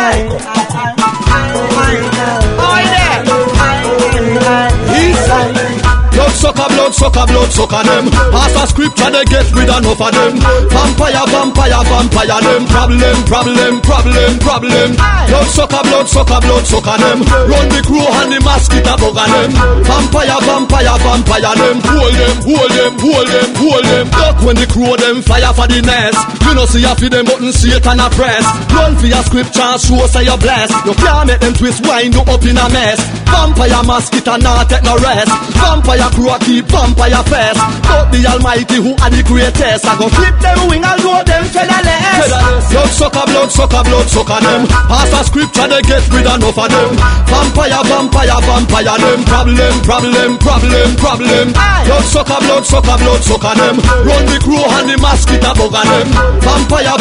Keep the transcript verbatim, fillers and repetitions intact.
Blood sucker, blood sucker, blood sucker them. Pass a scripture, they get rid enough of them. Vampire, vampire, vampire them. Problem, problem, problem, problem. Blood sucker, blood sucker, blood sucker them. Run the crew and the mosquito bugger them. Vampire, vampire, vampire them. Hold them, hold them, hold them, hold them. Duck when the crew them fire for the nest. You know see you feed them button Satan a press. Run for your scripture, show say you're blessed. You can't make them twist, wind you up in a mess. Vampire mosquito not take no rest. Vampire crew keep vampire fest. But the Almighty who are the greatest, I go flip them wing and go them featherless. Blood sucker, blood sucker, blood sucker them. Pass a scripture, they get rid enough of them. Vampire, vampire, vampire them. Problem, problem, problem, problem. Blood sucker, blood sucker, blood sucker them. Run the crew and the mosquito bugger them. Vampire